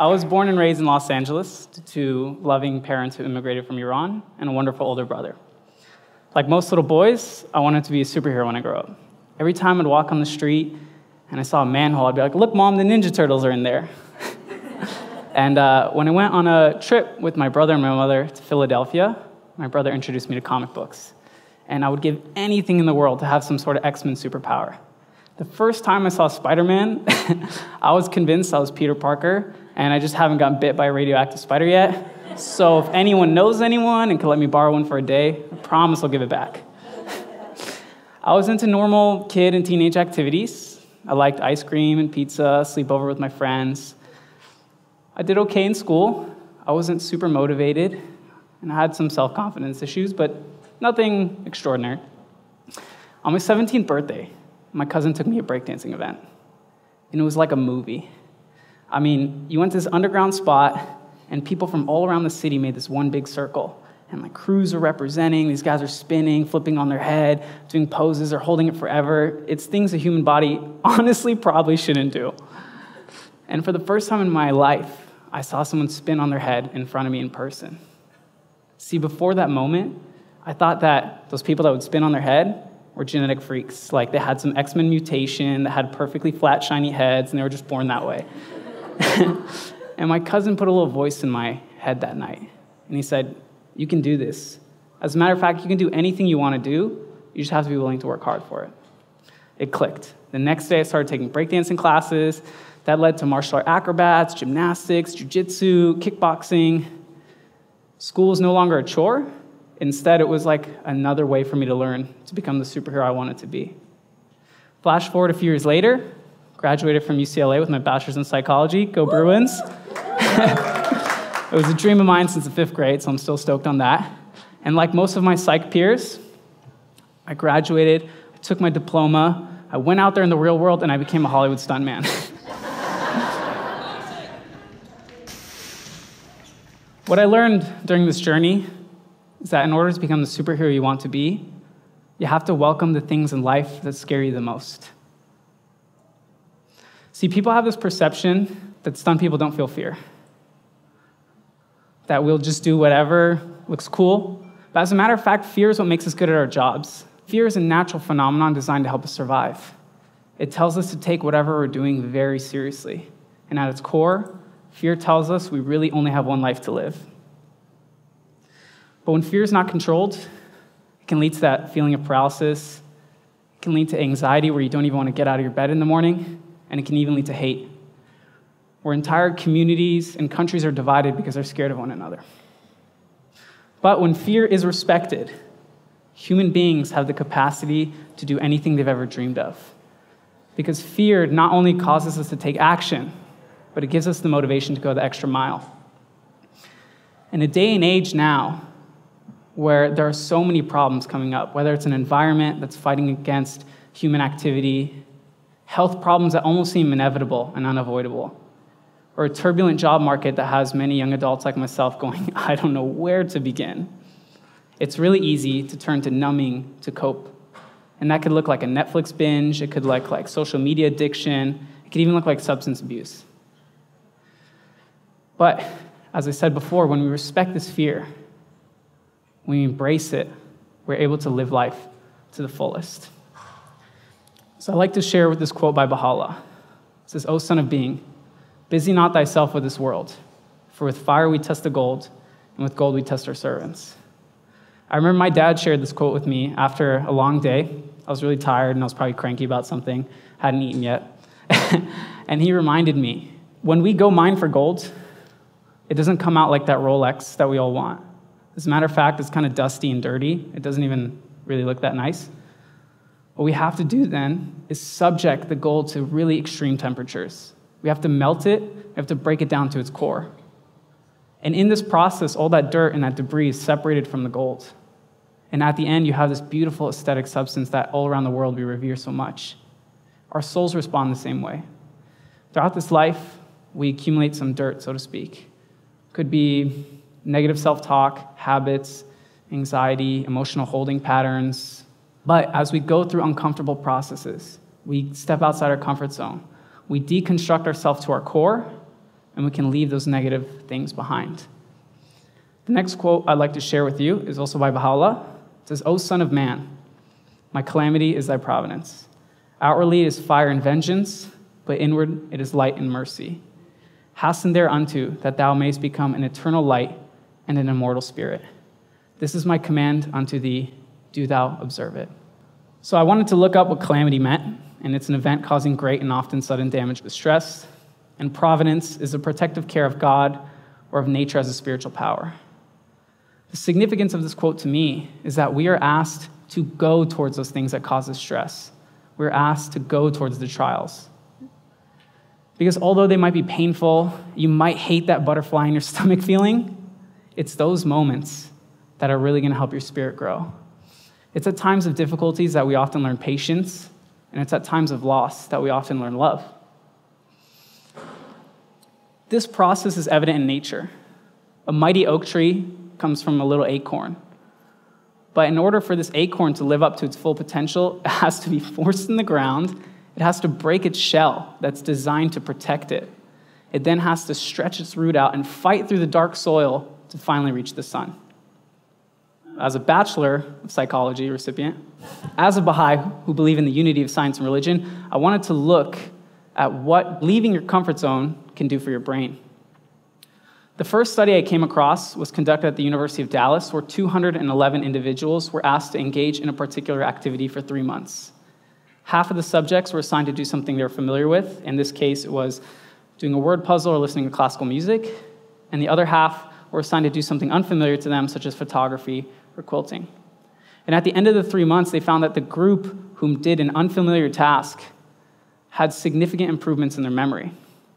I was born and raised in Los Angeles to loving parents who immigrated from Iran and a wonderful older brother. Like most little boys, I wanted to be a superhero when I grew up. Every time I'd walk on the street and I saw a manhole, I'd be like, look, Mom, the Ninja Turtles are in there. And when I went on a trip with my brother and my mother to Philadelphia, my brother introduced me to comic books. And I would give anything in the world to have some sort of X-Men superpower. The first time I saw Spider-Man, I was convinced I was Peter Parker, and I just haven't gotten bit by a radioactive spider yet. So if anyone knows anyone and could let me borrow one for a day, I promise I'll give it back. I was into normal kid and teenage activities. I liked ice cream and pizza, sleep over with my friends. I did okay in school. I wasn't super motivated, and I had some self-confidence issues, but nothing extraordinary. On my 17th birthday, my cousin took me to a breakdancing event, and it was like a movie. I mean, you went to this underground spot, and people from all around the city made this one big circle, and like crews are representing, these guys are spinning, flipping on their head, doing poses, they're holding it forever. It's things the human body honestly probably shouldn't do. And for the first time in my life, I saw someone spin on their head in front of me in person. See, before that moment, I thought that those people that would spin on their head were genetic freaks. Like they had some X-Men mutation that had perfectly flat, shiny heads, and they were just born that way. And my cousin put a little voice in my head that night, and he said, you can do this. As a matter of fact, you can do anything you want to do. You just have to be willing to work hard for it. It clicked. The next day, I started taking breakdancing classes. That led to martial art acrobats, gymnastics, jiu-jitsu, kickboxing. School was no longer a chore. Instead, it was like another way for me to learn to become the superhero I wanted to be. Flash forward a few years later, graduated from UCLA with my bachelor's in psychology. Go Bruins. It was a dream of mine since the 5th grade, so I'm still stoked on that. And like most of my psych peers, I graduated, I took my diploma, I went out there in the real world, and I became a Hollywood stuntman. What I learned during this journey is that in order to become the superhero you want to be, you have to welcome the things in life that scare you the most. See, people have this perception that stunt people don't feel fear, that we'll just do whatever looks cool. But as a matter of fact, fear is what makes us good at our jobs. Fear is a natural phenomenon designed to help us survive. It tells us to take whatever we're doing very seriously. And at its core, fear tells us we really only have one life to live. But when fear is not controlled, it can lead to that feeling of paralysis. It can lead to anxiety where you don't even want to get out of your bed in the morning, and it can even lead to hate, where entire communities and countries are divided because they're scared of one another. But when fear is respected, human beings have the capacity to do anything they've ever dreamed of. Because fear not only causes us to take action, but it gives us the motivation to go the extra mile. In a day and age now, where there are so many problems coming up, whether it's an environment that's fighting against human activity, health problems that almost seem inevitable and unavoidable, or a turbulent job market that has many young adults like myself going, I don't know where to begin. It's really easy to turn to numbing to cope. And that could look like a Netflix binge, it could look like social media addiction, it could even look like substance abuse. But, as I said before, when we respect this fear, when we embrace it, we're able to live life to the fullest. So I'd like to share with this quote by Baha'u'llah. It says, O son of being, busy not thyself with this world, for with fire we test the gold, and with gold we test our servants. I remember my dad shared this quote with me after a long day. I was really tired, and I was probably cranky about something, hadn't eaten yet. And he reminded me, when we go mine for gold, it doesn't come out like that Rolex that we all want. As a matter of fact, it's kind of dusty and dirty. It doesn't even really look that nice. What we have to do then is subject the gold to really extreme temperatures. We have to melt it, we have to break it down to its core. And in this process, all that dirt and that debris is separated from the gold. And at the end, you have this beautiful aesthetic substance that all around the world we revere so much. Our souls respond the same way. Throughout this life, we accumulate some dirt, so to speak. Could be negative self-talk, habits, anxiety, emotional holding patterns. But as we go through uncomfortable processes, we step outside our comfort zone. We deconstruct ourselves to our core, and we can leave those negative things behind. The next quote I'd like to share with you is also by Baha'u'llah. It says, "O son of man, my calamity is thy providence. Outwardly it is fire and vengeance, but inward it is light and mercy. Hasten thereunto, that thou mayest become an eternal light and an immortal spirit. This is my command unto thee, do thou observe it." So I wanted to look up what calamity meant, and it's an event causing great and often sudden damage with stress. And providence is the protective care of God or of nature as a spiritual power. The significance of this quote to me is that we are asked to go towards those things that cause us stress. We're asked to go towards the trials. Because although they might be painful, you might hate that butterfly in your stomach feeling, it's those moments that are really going to help your spirit grow. It's at times of difficulties that we often learn patience, and it's at times of loss that we often learn love. This process is evident in nature. A mighty oak tree comes from a little acorn. But in order for this acorn to live up to its full potential, it has to be forced in the ground. It has to break its shell that's designed to protect it. It then has to stretch its root out and fight through the dark soil to finally reach the sun. As a Bachelor of Psychology recipient, as a Baha'i who believe in the unity of science and religion, I wanted to look at what leaving your comfort zone can do for your brain. The first study I came across was conducted at the University of Dallas, where 211 individuals were asked to engage in a particular activity for 3 months. Half of the subjects were assigned to do something they were familiar with. In this case, it was doing a word puzzle or listening to classical music. And the other half were assigned to do something unfamiliar to them, such as photography or quilting. And at the end of the 3 months, they found that the group whom did an unfamiliar task had significant improvements in their memory.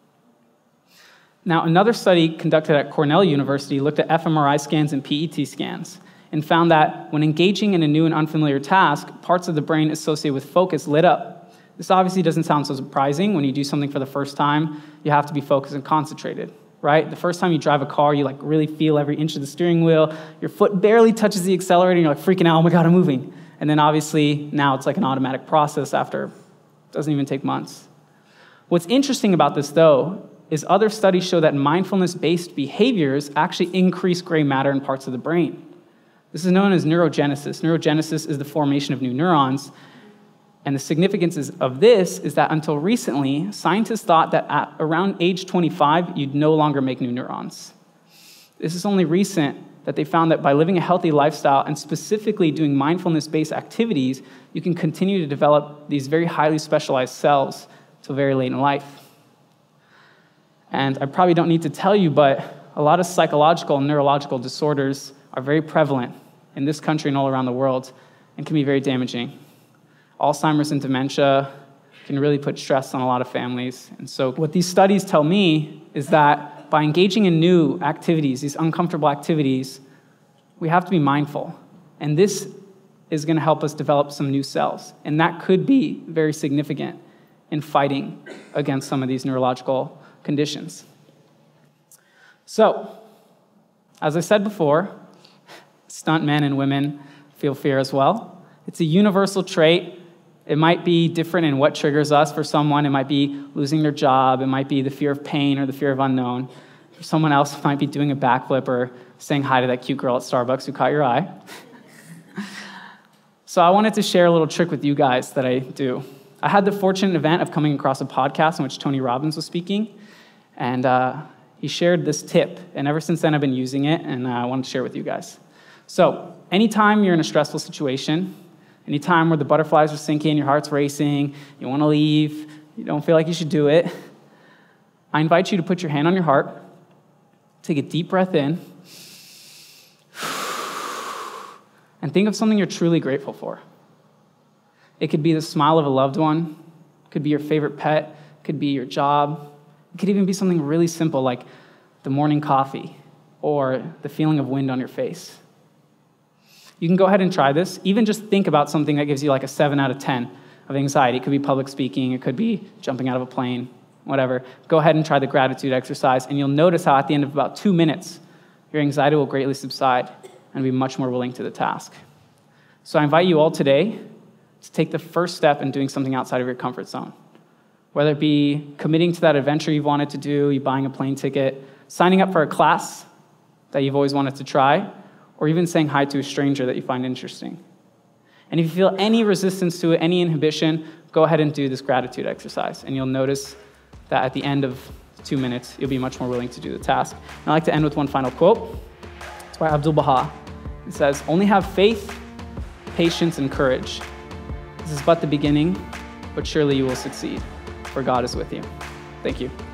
Now, another study conducted at Cornell University looked at fMRI scans and PET scans and found that when engaging in a new and unfamiliar task, parts of the brain associated with focus lit up. This obviously doesn't sound so surprising. When you do something for the first time, you have to be focused and concentrated, right? The first time you drive a car, you really feel every inch of the steering wheel. Your foot barely touches the accelerator, and you're freaking out, oh my God, I'm moving. And then obviously now it's like an automatic process after, it doesn't even take months. What's interesting about this though, is other studies show that mindfulness-based behaviors actually increase gray matter in parts of the brain. This is known as neurogenesis. Neurogenesis is the formation of new neurons, and the significance of this is that until recently, scientists thought that at around age 25, you'd no longer make new neurons. This is only recent that they found that by living a healthy lifestyle and specifically doing mindfulness-based activities, you can continue to develop these very highly specialized cells till very late in life. And I probably don't need to tell you, but a lot of psychological and neurological disorders are very prevalent in this country and all around the world and can be very damaging. Alzheimer's and dementia can really put stress on a lot of families. And so what these studies tell me is that by engaging in new activities, these uncomfortable activities, we have to be mindful. And this is going to help us develop some new cells. And that could be very significant in fighting against some of these neurological conditions. So, as I said before, stuntmen and women feel fear as well. It's a universal trait. It might be different in what triggers us. For someone, it might be losing their job. It might be the fear of pain or the fear of unknown. For someone else, it might be doing a backflip or saying hi to that cute girl at Starbucks who caught your eye. So I wanted to share a little trick with you guys that I do. I had the fortunate event of coming across a podcast in which Tony Robbins was speaking, and he shared this tip, and ever since then I've been using it, and I wanted to share it with you guys. So anytime you're in a stressful situation, anytime where the butterflies are sinking, your heart's racing, you want to leave, you don't feel like you should do it, I invite you to put your hand on your heart, take a deep breath in, and think of something you're truly grateful for. It could be the smile of a loved one, it could be your favorite pet, it could be your job, it could even be something really simple like the morning coffee or the feeling of wind on your face. You can go ahead and try this. Even just think about something that gives you like a 7 out of 10 of anxiety. It could be public speaking, it could be jumping out of a plane, whatever. Go ahead and try the gratitude exercise, and you'll notice how at the end of about 2 minutes, your anxiety will greatly subside and be much more willing to the task. So I invite you all today to take the first step in doing something outside of your comfort zone. Whether it be committing to that adventure you've wanted to do, you buying a plane ticket, signing up for a class that you've always wanted to try, or even saying hi to a stranger that you find interesting. And if you feel any resistance to it, any inhibition, go ahead and do this gratitude exercise, and you'll notice that at the end of 2 minutes, you'll be much more willing to do the task. And I like to end with one final quote. It's by Abdu'l-Baha. It says, "Only have faith, patience, and courage. This is but the beginning, but surely you will succeed, for God is with you." Thank you.